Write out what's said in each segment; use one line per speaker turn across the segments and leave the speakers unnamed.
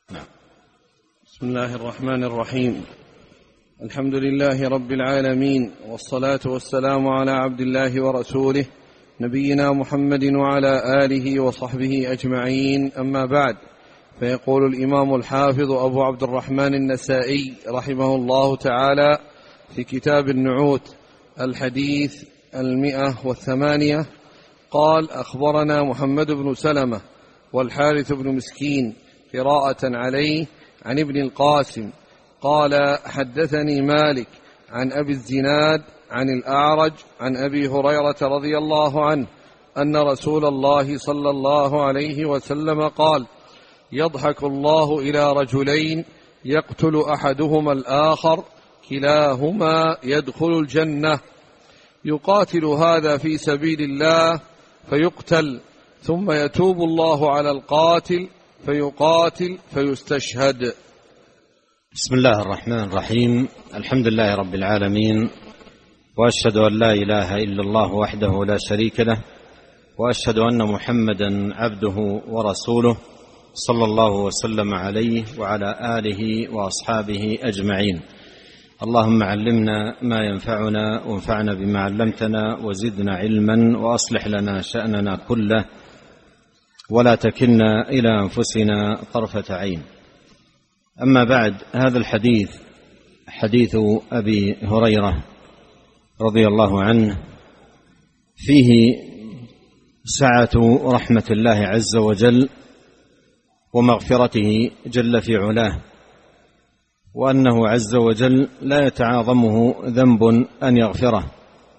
بسم الله الرحمن الرحيم. الحمد لله رب العالمين، والصلاة والسلام على عبد الله ورسوله نبينا محمد وعلى آله وصحبه أجمعين، أما بعد. فيقول الإمام الحافظ أبو عبد الرحمن النسائي رحمه الله تعالى في كتاب النعوت الحديث 108 قال: أخبرنا محمد بن سلمة والحارث بن مسكين قراءة عليه عن ابن القاسم قال: حدثني مالك عن أبي الزناد عن الأعرج عن أبي هريرة رضي الله عنه أن رسول الله صلى الله عليه وسلم قال: يضحك الله إلى رجلين يقتل أحدهما الآخر كلاهما يدخل الجنة، يقاتل هذا في سبيل الله فيقتل، ثم يتوب الله على القاتل فيقاتل فيستشهد.
بسم الله الرحمن الرحيم. الحمد لله رب العالمين، وأشهد أن لا إله إلا الله وحده لا شريك له، وأشهد أن محمدا عبده ورسوله صلى الله وسلم عليه وعلى آله وأصحابه أجمعين. اللهم علمنا ما ينفعنا، وانفعنا بما علمتنا، وزدنا علما، وأصلح لنا شأننا كله، ولا تكلنا إلى أنفسنا طرفة عين. أما بعد، هذا الحديث حديث أبي هريرة رضي الله عنه فيه سعة رحمة الله عز وجل ومغفرته جل في علاه، وأنه عز وجل لا يتعاظمه ذنب أن يغفره،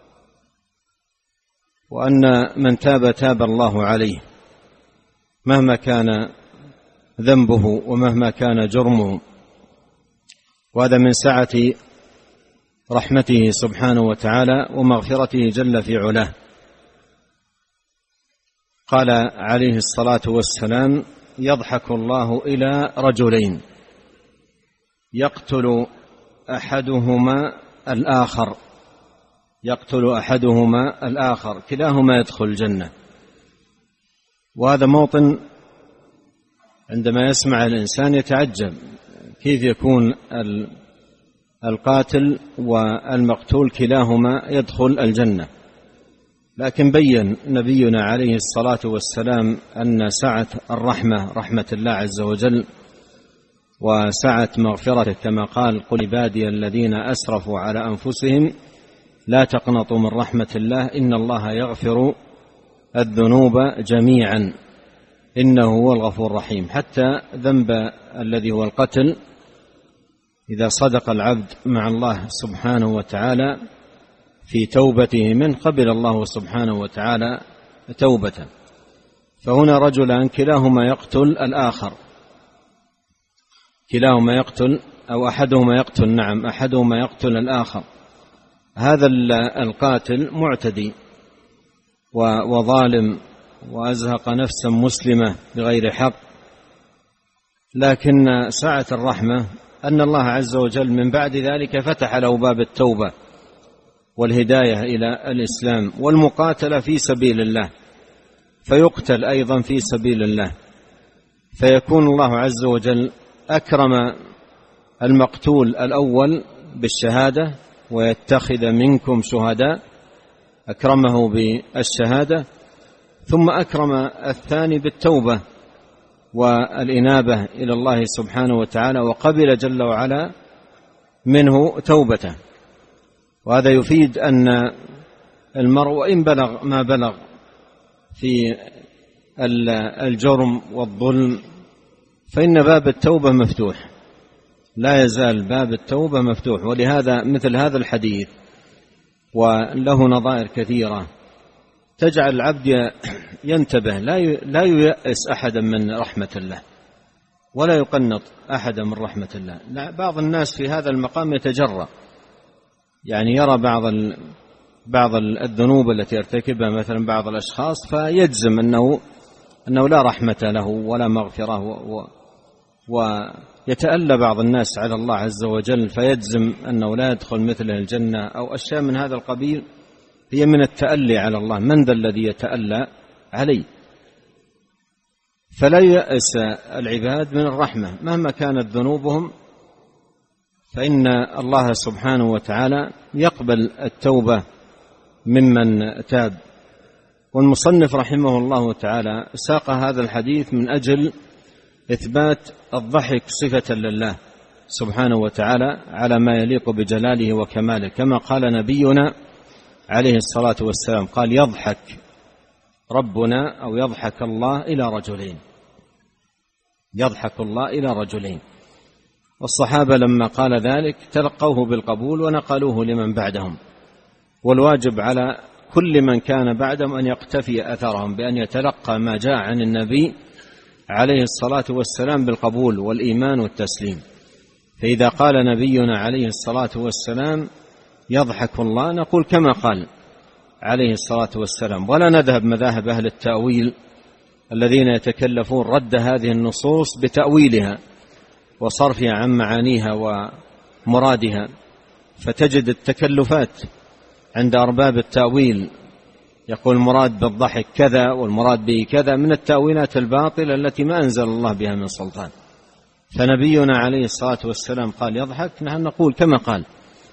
وأن من تاب الله عليه مهما كان ذنبه ومهما كان جرمه. وهذا من سعة رحمته سبحانه وتعالى ومغفرته جل في علاه. قال عليه الصلاة والسلام: يضحك الله إلى رجلين يقتل أحدهما الآخر كلاهما يدخل الجنة. وهذا موطن عندما يسمع الإنسان يتعجب، كيف يكون القاتل والمقتول كلاهما يدخل الجنة؟ لكن بين نبينا عليه الصلاة والسلام أن سعة الرحمة رحمة الله عز وجل وسعة مغفرته، كما قال: قل عبادي الذين أسرفوا على أنفسهم لا تقنطوا من رحمة الله إن الله يغفر الذنوب جميعا إنه هو الغفور الرحيم. حتى ذنب الذي هو القتل إذا صدق العبد مع الله سبحانه وتعالى في توبته منه قبل الله سبحانه وتعالى توبته. فهنا رجلان كلاهما يقتل الآخر، كلاهما يقتل أو أحدهما يقتل الآخر. هذا القاتل معتدي وظالم وأزهق نفسا مسلمة بغير حق، لكن سعة الرحمة أن الله عز وجل من بعد ذلك فتح له باب التوبة والهداية إلى الإسلام والمقاتلة في سبيل الله، فيقتل أيضا في سبيل الله، فيكون الله عز وجل أكرم المقتول الأول بالشهادة ويتخذ منكم شهداء، أكرمه بالشهادة، ثم أكرم الثاني بالتوبة والإنابة إلى الله سبحانه وتعالى، وقبل جل وعلا منه توبته. وهذا يفيد أن المرء وإن بلغ ما بلغ في الجرم والظلم فإن باب التوبة مفتوح، لا يزال باب التوبة مفتوح. ولهذا مثل هذا الحديث وله نظائر كثيرة تجعل العبد ينتبه، لا ييأس أحدا من رحمة الله ولا يقنط أحدا من رحمة الله. بعض الناس في هذا المقام يتجرأ، يعني يرى بعض الذنوب التي يرتكبها مثلا بعض الأشخاص فيجزم أنه لا رحمة له ولا مغفرة، ويتألى بعض الناس على الله عز وجل فيجزم أنه لا يدخل مثله الجنة أو أشياء من هذا القبيل. هي من التألي على الله، من ذا الذي يتألى عليه؟ فلا يأس العباد من الرحمة مهما كانت ذنوبهم، فإن الله سبحانه وتعالى يقبل التوبة ممن تاب. والمصنف رحمه الله تعالى ساق هذا الحديث من أجل إثبات الضحك صفة لله سبحانه وتعالى على ما يليق بجلاله وكماله، كما قال نبينا عليه الصلاة والسلام، قال: يضحك ربنا أو يضحك الله إلى رجلين، يضحك الله إلى رجلين. والصحابة لما قال ذلك تلقوه بالقبول ونقلوه لمن بعدهم، والواجب على كل من كان بعدهم أن يقتفي أثرهم بأن يتلقى ما جاء عن النبي عليه الصلاة والسلام بالقبول والإيمان والتسليم. فإذا قال نبينا عليه الصلاة والسلام يضحك الله، نقول كما قال عليه الصلاة والسلام، ولا نذهب مذاهب أهل التأويل الذين يتكلفون رد هذه النصوص بتأويلها وصرفها عن معانيها ومرادها، فتجد التكلفات عند أرباب التأويل، يقول المراد بالضحك كذا والمراد به كذا، من التأويلات الباطلة التي ما أنزل الله بها من سلطان. فنبينا عليه الصلاة والسلام قال يضحك، نحن نقول كما قال.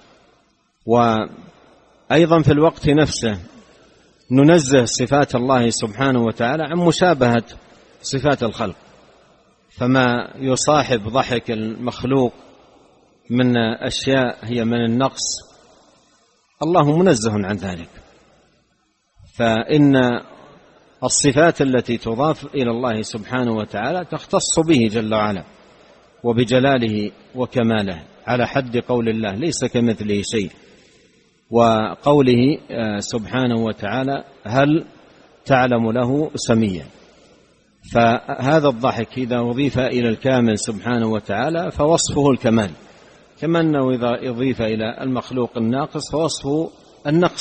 وأيضا في الوقت نفسه ننزه صفات الله سبحانه وتعالى عن مشابهة صفات الخلق، فما يصاحب ضحك المخلوق من أشياء هي من النقص الله منزه عن ذلك. فإن الصفات التي تضاف إلى الله سبحانه وتعالى تختص به جل وعلا وبجلاله وكماله، على حد قول الله ليس كمثله شيء، وقوله سبحانه وتعالى هل تعلم له سميا. فهذا الضحك إذا أضيف إلى الكامل سبحانه وتعالى فوصفه الكمال، كما أنه إذا أضيف إلى المخلوق الناقص فوصفه النقص.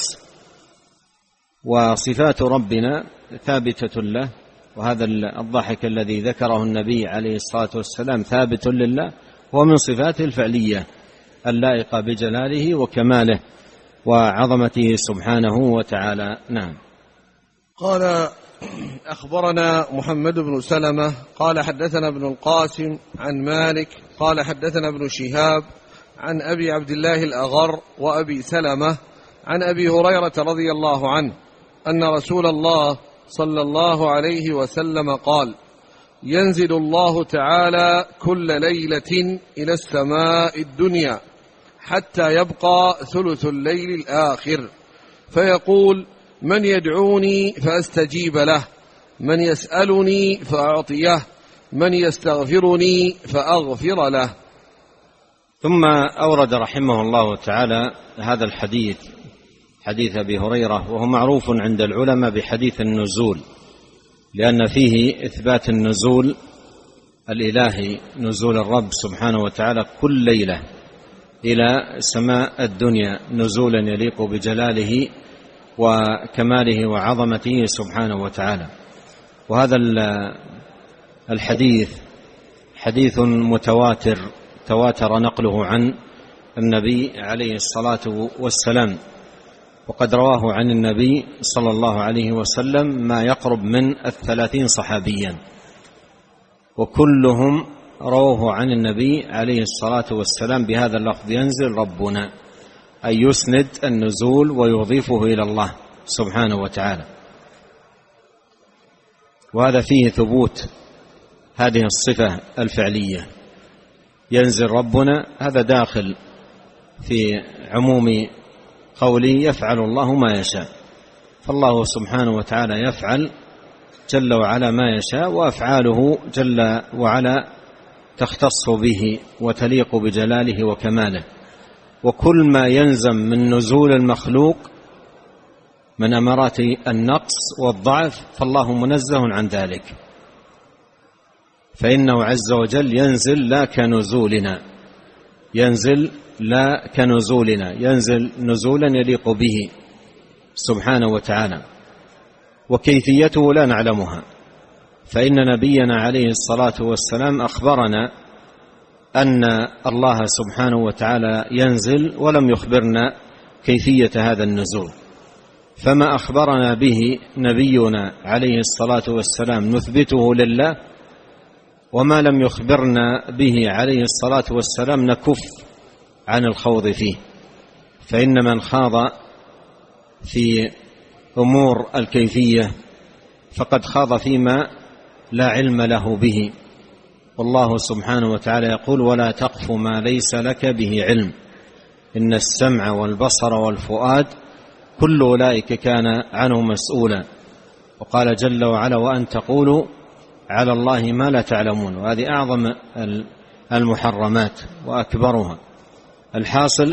وصفات ربنا ثابتة له، وهذا الضحك الذي ذكره النبي عليه الصلاة والسلام ثابت لله، ومن صفاته الفعلية اللائقة بجلاله وكماله وعظمته سبحانه وتعالى. نعم.
قال: أخبرنا محمد بن سلمة قال حدثنا ابن القاسم عن مالك قال حدثنا ابن شهاب عن أبي عبد الله الأغر وأبي سلمة عن أبي هريرة رضي الله عنه أن رسول الله صلى الله عليه وسلم قال: ينزل الله تعالى كل ليلة إلى السماء الدنيا حتى يبقى ثلث الليل الآخر، فيقول: من يدعوني فأستجيب له، من يسألني فأعطيه، من يستغفرني فأغفر له.
ثم أورد رحمه الله تعالى هذا الحديث، حديث أبي هريرة، وهو معروف عند العلماء بحديث النزول، لأن فيه إثبات النزول الإلهي، نزول الرب سبحانه وتعالى كل ليلة إلى سماء الدنيا نزولا يليق بجلاله وكماله وعظمته سبحانه وتعالى. وهذا الحديث حديث متواتر، تواتر نقله عن النبي عليه الصلاة والسلام، وقد رواه عن النبي صلى الله عليه وسلم ما يقرب من 30 صحابيا، وكلهم رواه عن النبي عليه الصلاة والسلام بهذا اللفظ: ينزل ربنا، أي يسند النزول ويضيفه إلى الله سبحانه وتعالى. وهذا فيه ثبوت هذه الصفة الفعلية، ينزل ربنا، هذا داخل في عموم قولي يفعل الله ما يشاء، فالله سبحانه وتعالى يفعل جل وعلا ما يشاء، وأفعاله جل وعلا تختص به وتليق بجلاله وكماله. وكل ما ينزم من نزول المخلوق من أمارات النقص والضعف فالله منزه عن ذلك، فإنه عز وجل ينزل لا كنزولنا، ينزل لا كنزولنا، ينزل نزولا يليق به سبحانه وتعالى، وكيفيته لا نعلمها، فإن نبينا عليه الصلاة والسلام أخبرنا أن الله سبحانه وتعالى ينزل ولم يخبرنا كيفية هذا النزول. فما أخبرنا به نبينا عليه الصلاة والسلام نثبته لله، وما لم يخبرنا به عليه الصلاة والسلام نكف عن الخوض فيه. فإن من خاض في أمور الكيفية فقد خاض فيما لا علم له به، والله سبحانه وتعالى يقول: ولا تقف ما ليس لك به علم إن السمع والبصر والفؤاد كل أولئك كان عنه مسؤولا. وقال جل وعلا: وأن تقولوا على الله ما لا تعلمون. وهذه أعظم المحرمات وأكبرها. الحاصل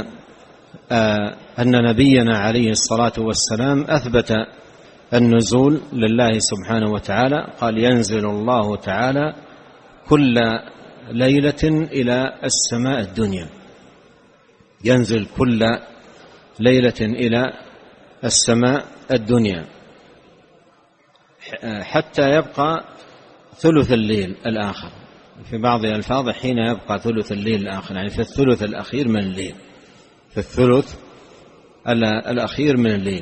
أن نبينا عليه الصلاة والسلام أثبت النزول لله سبحانه وتعالى، قال: ينزل الله تعالى كل ليلة إلى السماء الدنيا، ينزل كل ليلة إلى السماء الدنيا حتى يبقى ثلث الليل الآخر. في بعض الألفاظ حين يبقى ثلث الليل الآخر، يعني في الثلث الأخير من الليل، في الثلث الأخير من الليل.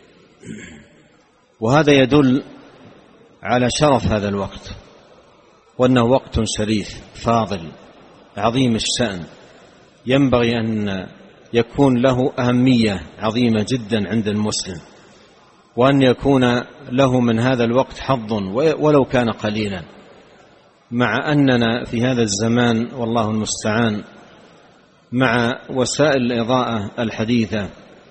وهذا يدل على شرف هذا الوقت، وأنه وقت شريف فاضل عظيم الشأن، ينبغي أن يكون له أهمية عظيمة جدا عند المسلم، وأن يكون له من هذا الوقت حظ ولو كان قليلا. مع أننا في هذا الزمان والله المستعان مع وسائل الإضاءة الحديثة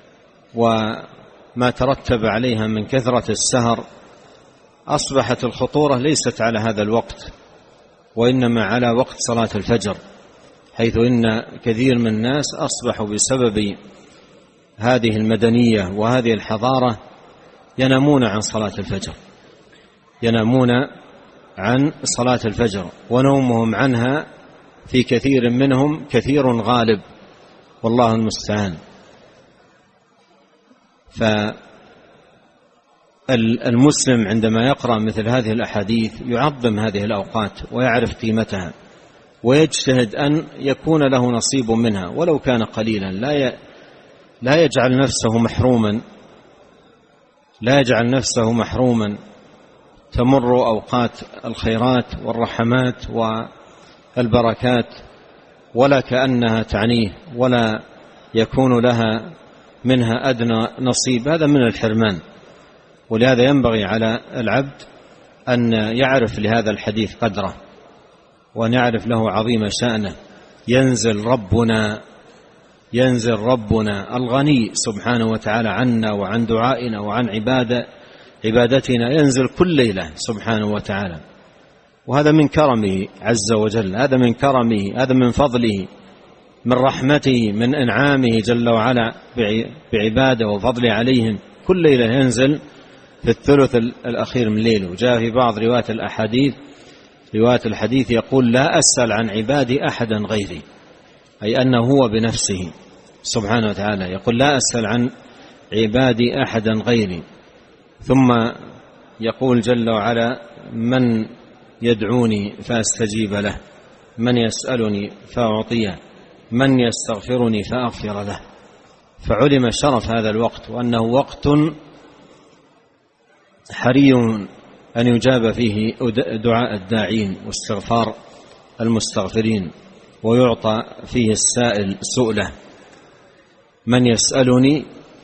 وما ترتب عليها من كثرة السهر، أصبحت الخطورة ليست على هذا الوقت، وإنما على وقت صلاة الفجر، حيث إن كثير من الناس أصبحوا بسبب هذه المدنية وهذه الحضارة ينامون عن صلاة الفجر، ينامون عن صلاة الفجر، ونومهم عنها في كثير منهم كثير غالب، والله المستعان. فالمسلم عندما يقرأ مثل هذه الأحاديث يعظم هذه الأوقات ويعرف قيمتها، ويجتهد أن يكون له نصيب منها ولو كان قليلا، لا يجعل نفسه محروما تمر أوقات الخيرات والرحمات والبركات ولا كأنها تعنيه، ولا يكون لها منها أدنى نصيب، هذا من الحرمان. ولهذا ينبغي على العبد أن يعرف لهذا الحديث قدره، وأن يعرف له عظيم شأنه. ينزل ربنا الغني سبحانه وتعالى عنا وعن دعائنا وعن عبادتنا، ينزل كل ليلة سبحانه وتعالى، وهذا من كرمه عز وجل، هذا من كرمه، هذا من فضله، من رحمته، من إنعامه جل وعلا بعباده وفضله عليهم. كل ليلة ينزل في الثلث الأخير من الليل. وجاء في بعض روايات الحديث يقول: لا أسأل عن عبادي أحدا غيري، أي أنه هو بنفسه سبحانه وتعالى يقول: لا أسأل عن عبادي أحدا غيري. ثم يقول جل وعلا: من يدعوني فأستجيب له، من يسألني فأعطيه، من يستغفرني فأغفر له. فعلم شرف هذا الوقت، وأنه وقت حري أن يجاب فيه دعاء الداعين واستغفار المستغفرين، ويعطى فيه السائل سؤله. من يسألني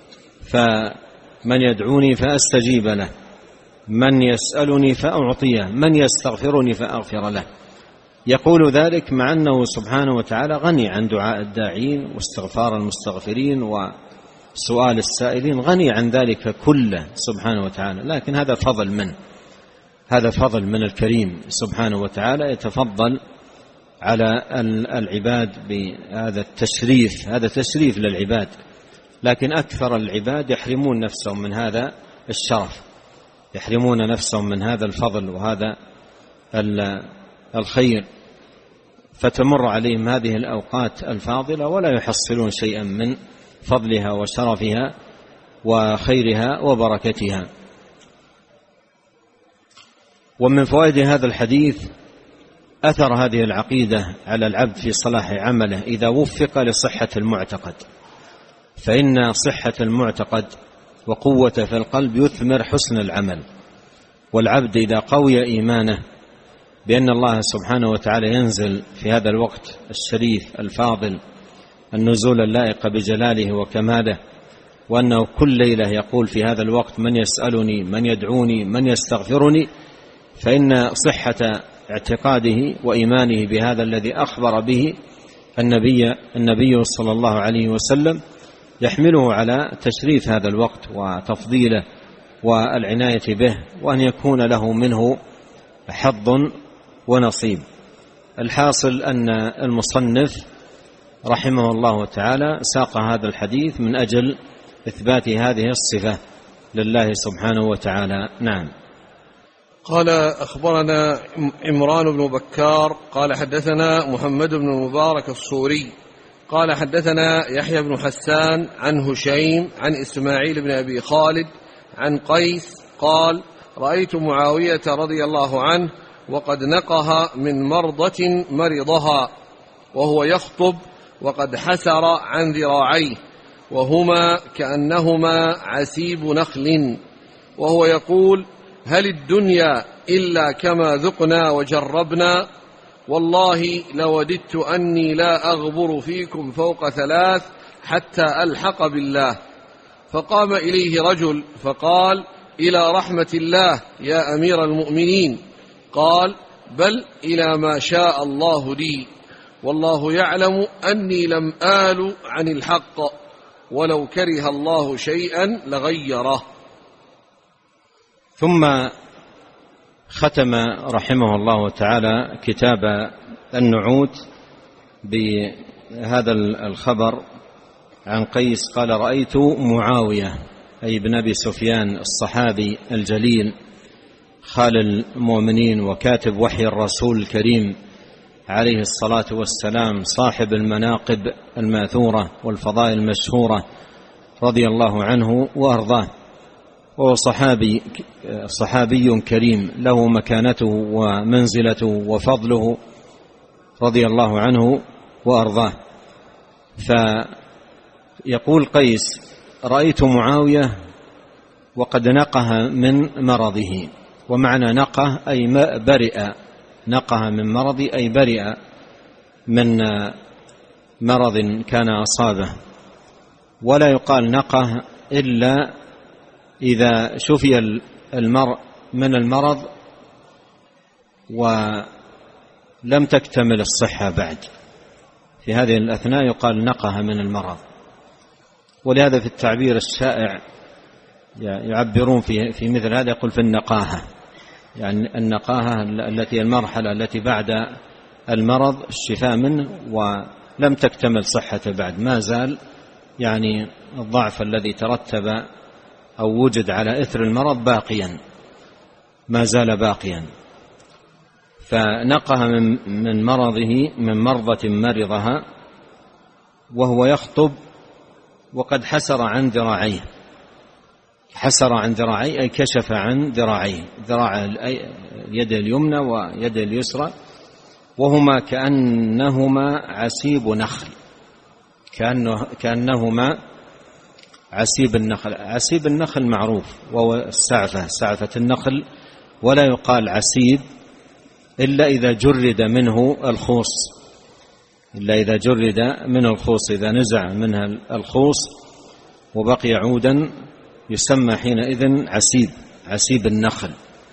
من يدعوني فأستجيب له، من يسألني فأعطيه، من يستغفرني فأغفر له. يقول ذلك مع أنه سبحانه وتعالى غني عن دعاء الداعين واستغفار المستغفرين وسؤال السائلين، غني عن ذلك كله سبحانه وتعالى. لكن هذا فضل من الكريم سبحانه وتعالى، يتفضل على العباد بهذا التشريف، هذا تشريف للعباد. لكن أكثر العباد يحرمون نفسهم من هذا الشرف، يحرمون نفسهم من هذا الفضل وهذا الخير، فتمر عليهم هذه الأوقات الفاضلة ولا يحصلون شيئا من فضلها وشرفها وخيرها وبركتها. ومن فوائد هذا الحديث أثر هذه العقيدة على العبد في صلاح عمله إذا وفق لصحة المعتقد، فإن صحة المعتقد وقوة في القلب يثمر حسن العمل. والعبد إذا قوي إيمانه بأن الله سبحانه وتعالى ينزل في هذا الوقت الشريف الفاضل النزول اللائق بجلاله وكماله، وأنه كل ليلة يقول في هذا الوقت: من يسألني، من يدعوني، من يستغفرني، فإن صحة اعتقاده وإيمانه بهذا الذي أخبر به النبي صلى الله عليه وسلم يحمله على تشريف هذا الوقت وتفضيله والعناية به، وأن يكون له منه حظ ونصيب. الحاصل أن المصنف رحمه الله تعالى ساق هذا الحديث من أجل إثبات هذه الصفة لله سبحانه وتعالى. نعم.
قال: أخبرنا عمران بن بكار قال حدثنا محمد بن المبارك الصوري قال حدثنا يحيى بن حسان عن هشيم عن إسماعيل بن أبي خالد عن قيس قال: رأيت معاوية رضي الله عنه وقد نقها من مرضة مرضها وهو يخطب وقد حسر عن ذراعيه وهما كأنهما عسيب نخل، وهو يقول: هل الدنيا إلا كما ذقنا وجربنا؟ والله لوددت أني لا أغبر فيكم فوق 3 حتى ألحق بالله. فقام إليه رجل فقال: إلى رحمة الله يا أمير المؤمنين. قال: بل إلى ما شاء الله لي، والله يعلم أني لم آل عن الحق، ولو كره الله شيئا لغيره.
ثم ختم رحمه الله تعالى كتاب النعوت بهذا الخبر عن قيس قال: رأيت معاوية أي بن أبي سفيان الصحابي الجليل خال المؤمنين وكاتب وحي الرسول الكريم عليه الصلاة والسلام، صاحب المناقب الماثورة والفضائل المشهورة رضي الله عنه وأرضاه، وهو صحابي كريم له مكانته ومنزلته وفضله رضي الله عنه وأرضاه. فيقول قيس: رأيت معاوية وقد نقه من مرضه. ومعنى نقه أي برئ، نقه من مرض أي برئ من مرض كان أصابه. ولا يقال نقه إلا إذا شفي المرء من المرض ولم تكتمل الصحة بعد، في هذه الأثناء يقال نقه من المرض. ولهذا في التعبير الشائع يعبرون في مثل هذا يقول في النقاهة، يعني النقاهة التي المرحلة التي بعد المرض الشفاء منه ولم تكتمل صحته بعد، ما زال يعني الضعف الذي ترتب أو وجد على إثر المرض باقيا، ما زال باقيا. فنقه من مرضه من مرضة مرضها وهو يخطب وقد حسر عن ذراعيه. حسر عن ذراعيه أي كشف عن ذراعيه، ذراع اليد اليمنى ويد اليسرى، وهما كأنهما عسيب نخل، كأنهما عسيب النخل. عسيب النخل معروف وهو السعفة، سعفة النخل، ولا يقال عسيب إلا إذا جرد منه الخوص، إلا إذا جرد منه الخوص، إذا نزع منها الخوص وبقي عودا يسمى حينئذ عسيب النخل.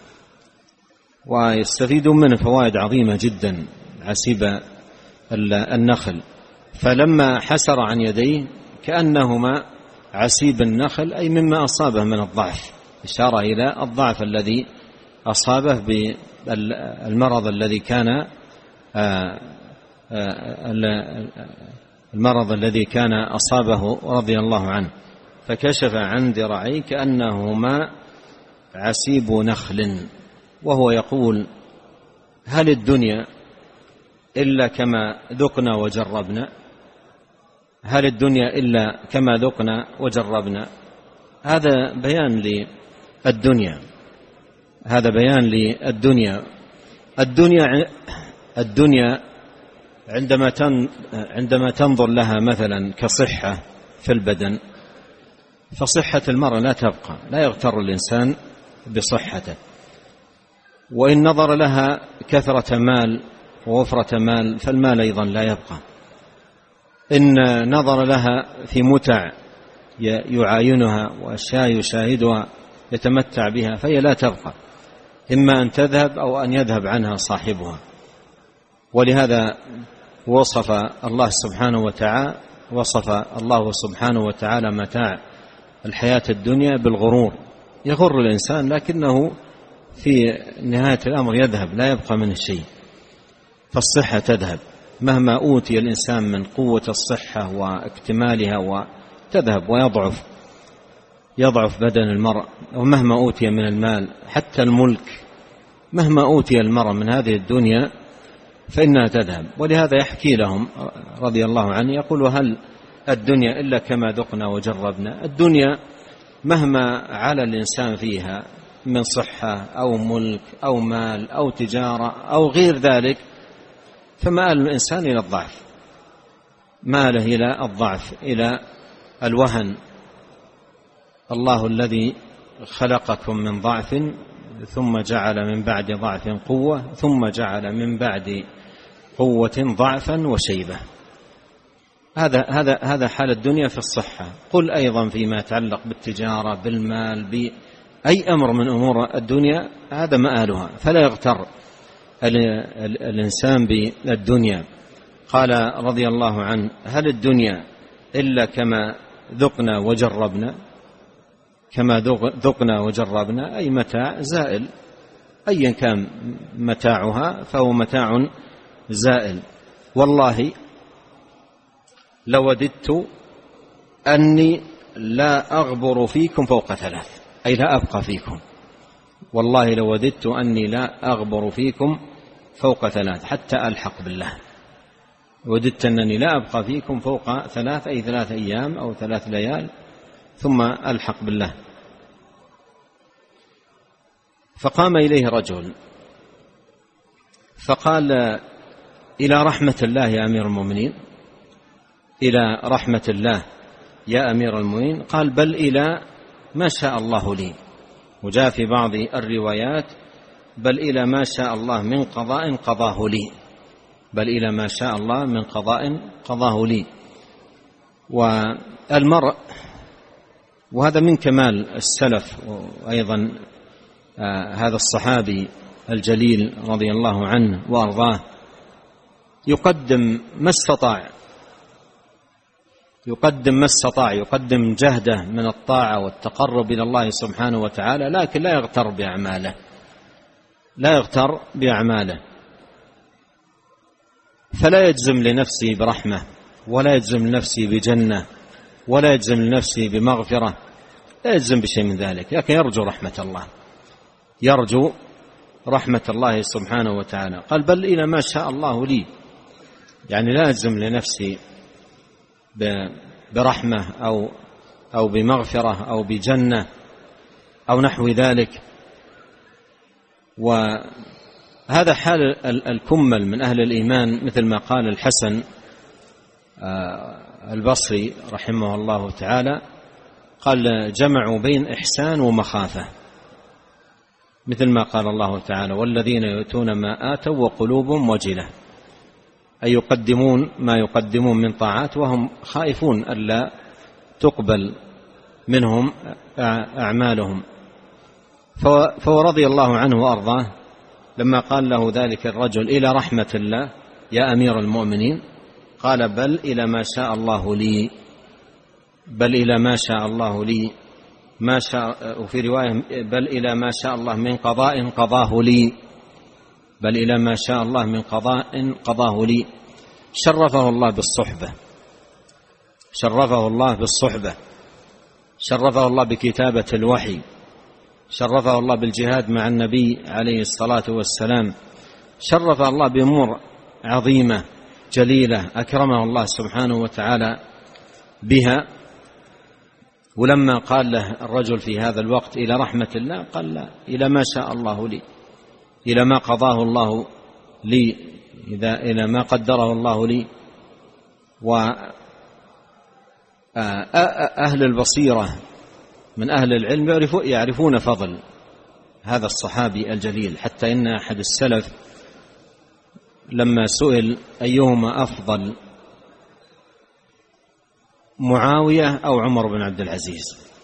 ويستفيدون منه فوائد عظيمة جدا عسيب النخل. فلما حسر عن يديه كأنهما عسيب النخل أي مما أصابه من الضعف، إشارة إلى الضعف الذي أصابه بالمرض الذي كان أصابه رضي الله عنه. فكشف عن ذراعيه كأنهما عسيب نخل، وهو يقول: هل الدنيا إلا كما ذقنا وجربنا؟ هل الدنيا إلا كما ذقنا وجربنا؟ هذا بيان للدنيا، هذا بيان للدنيا. الدنيا عندما تنظر لها مثلا كصحة في البدن، فصحة المرء لا تبقى، لا يغتر الإنسان بصحته، وإن نظر لها كثرة مال ووفرة مال فالمال أيضا لا يبقى، إن نظر لها في متع يعاينها وأشياء يشاهدها يتمتع بها فهي لا تبقى، إما أن تذهب أو أن يذهب عنها صاحبها. ولهذا وصف الله سبحانه وتعالى متاع الحياة الدنيا بالغرور، يغر الإنسان لكنه في نهاية الأمر يذهب، لا يبقى منه شيء. فالصحة تذهب، مهما أوتي الإنسان من قوة الصحة واكتمالها وتذهب ويضعف بدن المرء، ومهما أوتي من المال، حتى الملك مهما أوتي المرء من هذه الدنيا فإنها تذهب. ولهذا يحكي لهم رضي الله عنه يقول: هل الدنيا إلا كما ذقنا وجربنا؟ الدنيا مهما على الإنسان فيها من صحة أو ملك أو مال أو تجارة أو غير ذلك فمآل الإنسان إلى الضعف، ماله إلى الضعف، إلى الوهن. الله الذي خلقكم من ضعف ثم جعل من بعد ضعف قوة ثم جعل من بعد قوة ضعفا وشيبة. هذا حال الدنيا في الصحة. قل أيضا فيما يتعلق بالتجارة بالمال بأي أمر من أمور الدنيا هذا مآلها، فلا يغتر الإنسان بالدنيا. قال رضي الله عنه: هل الدنيا إلا كما ذقنا وجربنا؟ كما ذقنا وجربنا أي متاع زائل، أيا كان متاعها فهو متاع زائل. والله لوددت أني لا أغبر فيكم فوق 3، أي لا أبقى فيكم. والله لوددت أني لا أغبر فيكم فوق 3 حتى ألحق بالله. وددت أنني لا أبقى فيكم فوق 3 أي 3 أيام أو 3 ليال ثم ألحق بالله. فقام إليه رجل فقال: إلى رحمة الله يا أمير المؤمنين، إلى رحمة الله يا أمير المؤمنين. قال: بل إلى ما شاء الله لي. وجاء في بعض الروايات: بل إلى ما شاء الله من قضاء قضاه لي، بل إلى ما شاء الله من قضاء قضاه لي. والمرء، وهذا من كمال السلف، وأيضا هذا الصحابي الجليل رضي الله عنه وأرضاه يقدم ما استطاع، يقدم جهده من الطاعة والتقرب إلى الله سبحانه وتعالى، لكن لا يغتر بأعماله، فلا يجزم لنفسه برحمة، ولا يجزم لنفسه بجنة، ولا يجزم لنفسه بمغفرة، لا يجزم بشيء من ذلك، لكن يرجو رحمة الله سبحانه وتعالى. قال: بل إلى ما شاء الله لي، يعني لا يجزم لنفسي برحمة أو بمغفرة أو بجنة أو نحو ذلك. وهذا حال الكمل من أهل الإيمان، مثل ما قال الحسن البصري رحمه الله تعالى، قال: جمعوا بين إحسان ومخافة، مثل ما قال الله تعالى: والذين يؤتون ما آتوا وقلوبهم وجلة، أي يقدمون ما يقدمون من طاعات وهم خائفون ألا تقبل منهم أعمالهم. فرضي الله عنه وأرضاه لما قال له ذلك الرجل: إلى رحمة الله يا أمير المؤمنين، قال: بل إلى ما شاء الله لي، بل إلى ما شاء الله لي، ما شاء. وفي رواية: بل إلى ما شاء الله من قضاء قضاه لي، بل إلى ما شاء الله من قضاء قضاه لي. شرفه الله بالصحبة، شرفه الله بكتابة الوحي، شرفه الله بالجهاد مع النبي عليه الصلاة والسلام، شرفه الله بأمور عظيمة جليلة أكرمه الله سبحانه وتعالى بها. ولما قال له الرجل في هذا الوقت: إلى رحمة الله، قال: لا، إلى ما شاء الله لي، إلى ما قضاه الله لي، إلى ما قدره الله لي. وأهل البصيرة من أهل العلم يعرفون فضل هذا الصحابي الجليل، حتى إن أحد السلف لما سئل أيهما أفضل معاوية أو عمر بن عبد العزيز،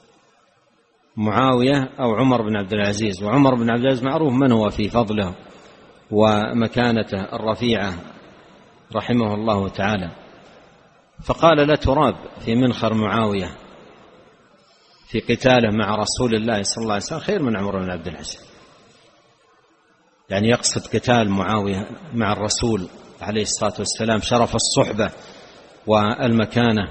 معاوية أو عمر بن عبد العزيز، وعمر بن عبد العزيز معروف من هو في فضله ومكانته الرفيعة رحمه الله تعالى، فقال لا تراب في منخر معاوية في قتاله مع رسول الله صلى الله عليه وسلم خير من عمر بن عبد العزيز. يعني يقصد قتال معاوية مع الرسول عليه الصلاة والسلام شرف الصحبة والمكانة.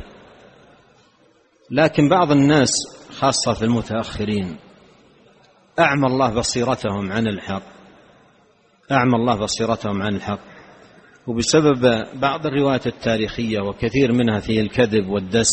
لكن بعض الناس خاصة في المتأخرين أعمى الله بصيرتهم عن الحق، أعمى الله بصيرتهم عن الحق، وبسبب بعض الروايات التاريخية وكثير منها في الكذب والدس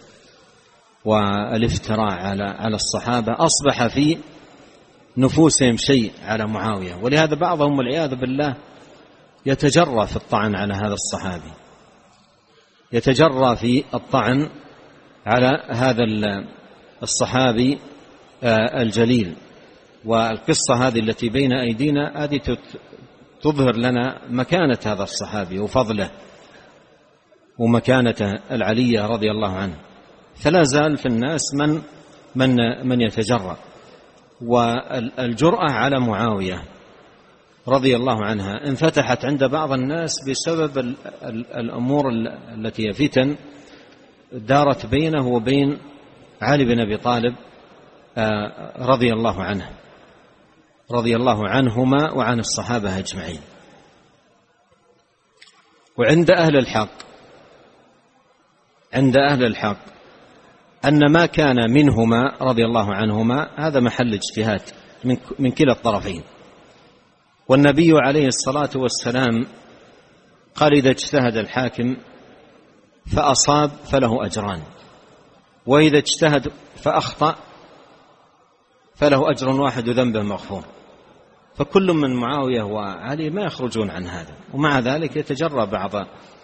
والافتراء على الصحابة أصبح في نفوسهم شيء على معاوية، ولهذا بعضهم والعياذ بالله يتجرى في الطعن على هذا الصحابي، يتجرى في الطعن على هذا الصحابي الجليل. والقصة هذه التي بين أيدينا هذه تظهر لنا مكانة هذا الصحابي وفضله ومكانته العلية رضي الله عنه، فلا زال في الناس من يتجرأ. والجرأة على معاوية رضي الله عنها انفتحت عند بعض الناس بسبب الأمور التي هي فتن دارت بينه وبين علي بن أبي طالب رضي الله عنه، رضي الله عنهما وعن الصحابة أجمعين. وعند أهل الحق، عند أهل الحق أن ما كان منهما رضي الله عنهما هذا محل اجتهاد من كلا الطرفين. والنبي عليه الصلاة والسلام قال إذا اجتهد الحاكم فأصاب فله أجران، وإذا اجتهد فأخطأ فله أجر واحد وذنبه مغفور. فكل من معاوية وعلي ما يخرجون عن هذا، ومع ذلك يتجرى بعض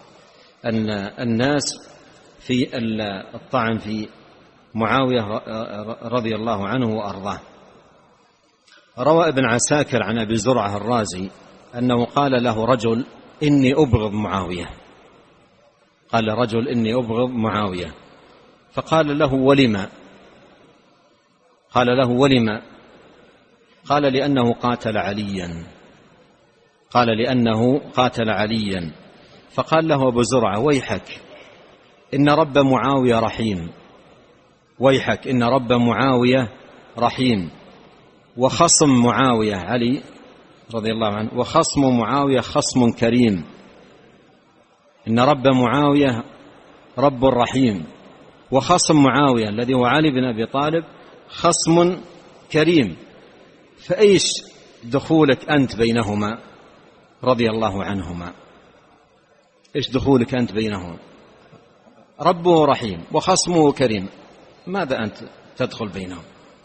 الناس في الطعن في معاوية رضي الله عنه وأرضاه. روى ابن عساكر عن أبي زرعة الرازي أنه قال له رجل إني أبغض معاوية، قال رجل إني أبغض معاوية، فقال له ولما؟ قال له ولما؟ قال لأنه قاتل عليا، قال لأنه قاتل عليا. فقال له أبو زرعة ويحك إن رب معاوية رحيم، ويحك إن رب معاوية رحيم، وخصم معاوية علي رضي الله عنه وخصم معاوية خصم كريم، إن رب معاوية رب رحيم، وخصم معاوية الذي هو علي بن أبي طالب خصم كريم، فأيش دخولك أنت بينهما رضي الله عنهما؟ إيش دخولك أنت بينهما؟ ربه رحيم وخصمه كريم، ماذا أنت تدخل بينهم؟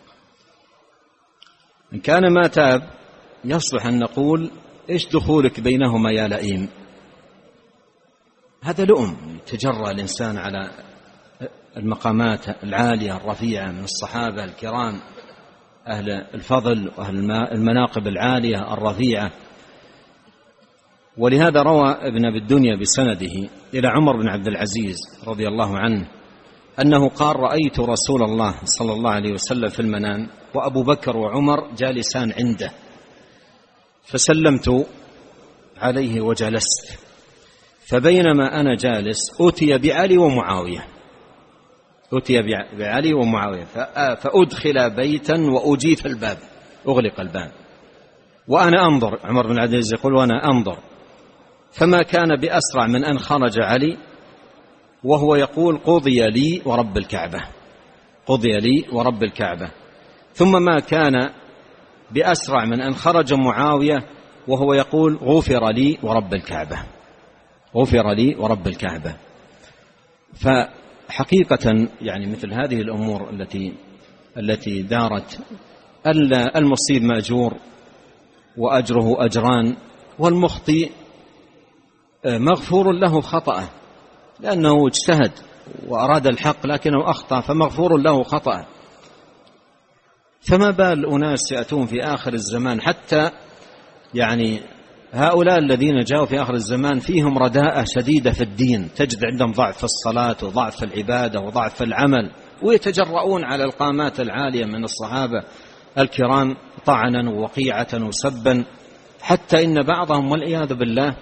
إن كان ما تاب يصلح أن نقول إيش دخولك بينهما يا لئيم؟ هذا لؤم تجرى الإنسان على المقامات العالية الرفيعة من الصحابة الكرام أهل الفضل وأهل المناقب العالية الرفيعة. ولهذا روى ابن أبي الدنيا بسنده إلى عمر بن عبد العزيز رضي الله عنه أنه قال رأيت رسول الله صلى الله عليه وسلم في المنام وأبو بكر وعمر جالسان عنده، فسلمت عليه وجلست، فبينما أنا جالس أتي بعلي ومعاوية، أتي بعلي ومعاوية فأدخل بيتا وأجيف الباب، أغلق الباب وأنا أنظر. عمر بن عبد العزيز يقول وأنا أنظر، فما كان بأسرع من أن خرج علي وهو يقول قضي لي ورب الكعبة، قضي لي ورب الكعبة، ثم ما كان بأسرع من أن خرج معاوية وهو يقول غفر لي ورب الكعبة، غفر لي ورب الكعبة. فحقيقة يعني مثل هذه الأمور التي دارت، المصيب مأجور وأجره أجران، والمخطئ مغفور له خطأه لأنه اجتهد وأراد الحق لكنه أخطأ فمغفور له خطأه. فما بال أناس يأتون في آخر الزمان، حتى يعني هؤلاء الذين جاءوا في آخر الزمان فيهم رداءة شديدة في الدين، تجد عندهم ضعف في الصلاة وضعف في العبادة وضعف في العمل، ويتجرؤون على القامات العالية من الصحابة الكرام طعنا ووقيعة وسبا، حتى إن بعضهم والعياذ بالله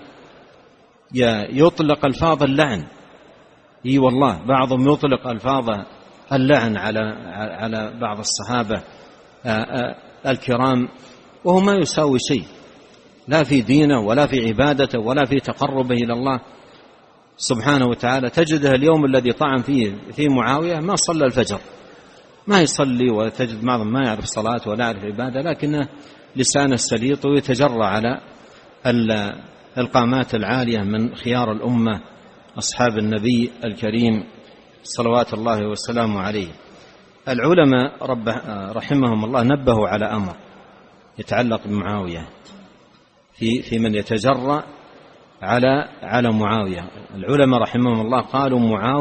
يطلق ألفاظ اللعن. اي والله بعضهم يطلق ألفاظ اللعن على بعض الصحابة الكرام، وهو ما يساوي شيء، لا في دينه ولا في عبادته ولا في تقربه إلى الله سبحانه وتعالى. تجده اليوم الذي طعن فيه في معاوية ما صلى الفجر، ما يصلي، وتجد بعضهم ما يعرف صلاة ولا يعرف عبادة، لكنه لسانه سليط ويتجرى على القامات العالية من خيار الأمة أصحاب النبي الكريم صلوات الله وسلامه عليه. العلماء رحمهم الله نبهوا على أمر يتعلق بمعاوية في من يتجرأ على معاوية. العلماء رحمهم الله قالوا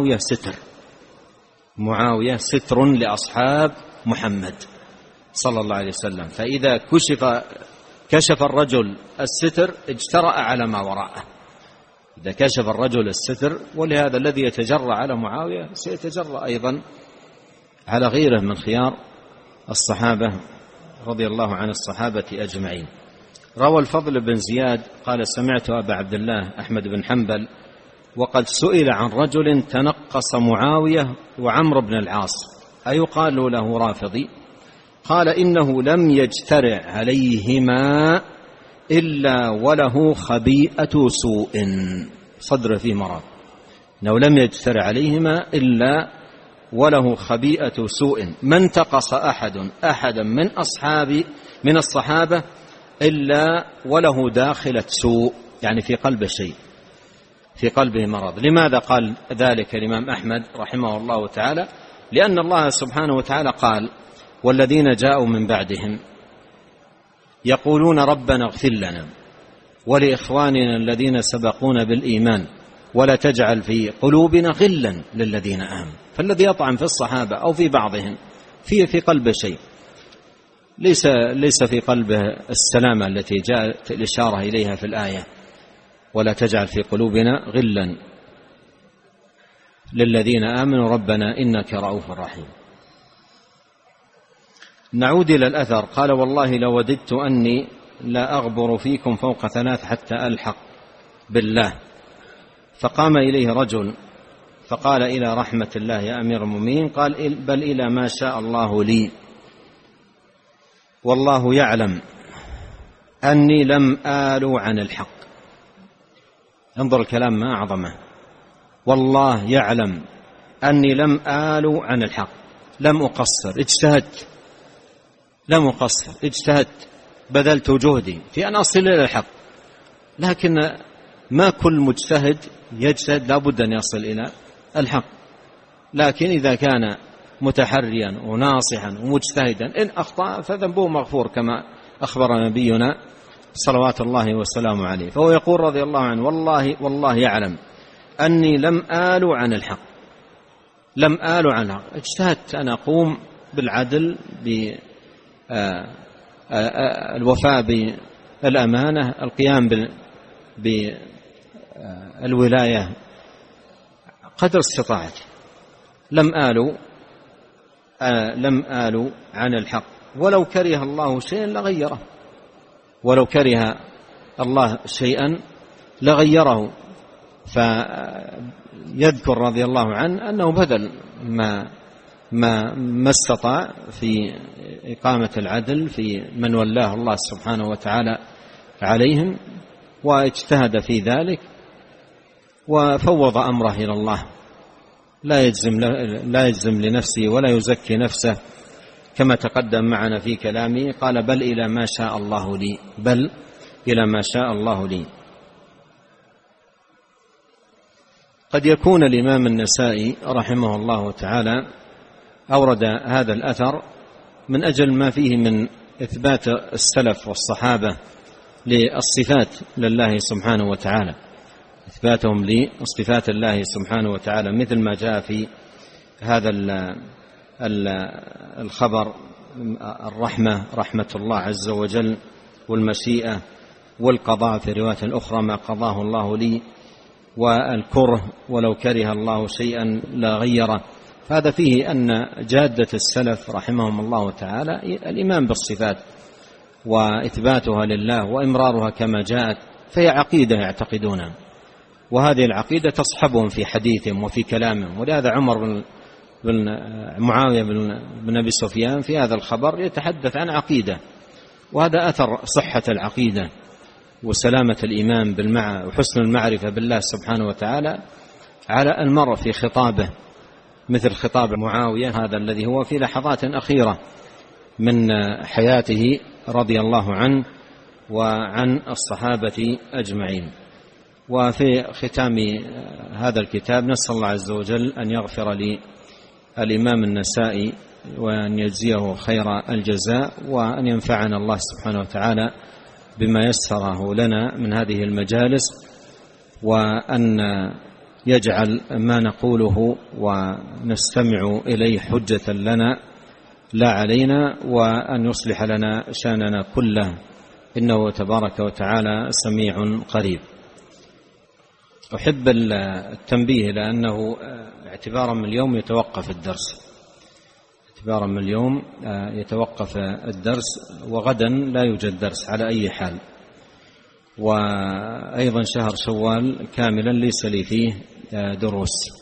معاوية ستر لأصحاب محمد صلى الله عليه وسلم، فإذا كشف الرجل الستر اجترأ على ما وراءه. إذا كشف الرجل الستر، ولهذا الذي يتجرأ على معاوية سيتجرأ أيضا على غيره من خيار الصحابة رضي الله عن الصحابة أجمعين. روى الفضل بن زياد قال: سمعت أبا عبد الله أحمد بن حنبل وقد سئل عن رجل تنقص معاوية وعمرو بن العاص أيقال له رافضي؟ قال: إنه لم يجترع عليهما إلا وله خبيئة سوء. صدر فيه مرض، إنه لم يجترع عليهما إلا وله خبيئة سوء، ما انتقص أحدا من الصحابة إلا وله داخلة سوء، يعني في قلبه شيء، في قلبه مرض. لماذا قال ذلك الإمام أحمد رحمه الله تعالى؟ لأن الله سبحانه وتعالى قال: والذين جاءوا من بعدهم يقولون ربنا اغفر لنا ولإخواننا الذين سبقونا بالإيمان ولا تجعل في قلوبنا غلا للذين آمنوا. فالذي يطعن في الصحابة أو في بعضهم في قلبه شيء، ليس في قلبه السلامة التي جاءت الإشارة إليها في الآية: ولا تجعل في قلوبنا غلا للذين آمنوا ربنا إنك رؤوف رحيم. نعود إلى الأثر. قال: والله لوددت أني لا أغبر فيكم فوق 3 حتى ألحق بالله. فقام إليه رجل فقال: إلى رحمة الله يا أمير المؤمنين. قال: بل إلى ما شاء الله لي، والله يعلم أني لم آل عن الحق. انظر الكلام ما أعظمه، والله يعلم أني لم آل عن الحق، لم أقصر، اجتهدت، بذلت جهدي في أن أصل إلى الحق، لكن ما كل مجتهد يجتهد لابد أن يصل إلى الحق. لكن إذا كان متحريا وناصحا ومجتهدا إن أخطأ فذنبه مغفور كما أخبر نبينا صلوات الله وسلامه عليه. فهو يقول رضي الله عنه: والله يعلم أني لم آل عن الحق، اجتهدت أن أقوم بالعدل، بالوفاء بالأمانة، القيام بالولاية قدر استطاعتي، لم آل عن الحق. ولو كره الله شيئا لغيره، ولو كره الله شيئا لغيره. فيذكر رضي الله عنه أنه بذل ما استطاع في إقامة العدل في من ولاه الله سبحانه وتعالى عليهم، واجتهد في ذلك وفوض أمره إلى الله، لا يجزم لنفسه ولا يزكي نفسه كما تقدم معنا في كلامه. قال: بل إلى ما شاء الله لي. قد يكون الإمام النسائي رحمه الله تعالى أورد هذا الأثر من أجل ما فيه من إثبات السلف والصحابة للصفات لله سبحانه وتعالى، إثباتهم لصفات الله سبحانه وتعالى، مثل ما جاء في هذا الخبر الرحمة رحمة الله عز وجل، والمشيئة، والقضاء في رواية أخرى ما قضاه الله لي، والكره ولو كره الله شيئا لا غيره. فهذا فيه أن جادة السلف رحمهم الله تعالى الإيمان بالصفات وإثباتها لله وإمرارها كما جاءت، فهي عقيدة يعتقدونها، وهذه العقيدة تصحبهم في حديثهم وفي كلامهم. ولهذا عمر بن معاوية بن أبي سفيان في هذا الخبر يتحدث عن عقيدة، وهذا أثر صحة العقيدة وسلامة الإيمان وحسن المعرفة بالله سبحانه وتعالى على المرء في خطابه، مثل خطاب معاوية هذا الذي هو في لحظات أخيرة من حياته رضي الله عنه وعن الصحابة أجمعين. وفي ختام هذا الكتاب نسأل الله عز وجل أن يغفر للإمام النسائي وأن يجزيه خير الجزاء، وأن ينفعنا الله سبحانه وتعالى بما يسره لنا من هذه المجالس، وأن يجعل ما نقوله ونستمع إليه حجة لنا لا علينا، وأن يصلح لنا شأننا كله، إنه تبارك وتعالى سميع قريب. أحب التنبيه لأنه اعتبارا من اليوم يتوقف الدرس، اعتبارا من اليوم يتوقف الدرس، وغدا لا يوجد درس على أي حال. وأيضا شهر شوال كاملا ليس لي فيه دروس.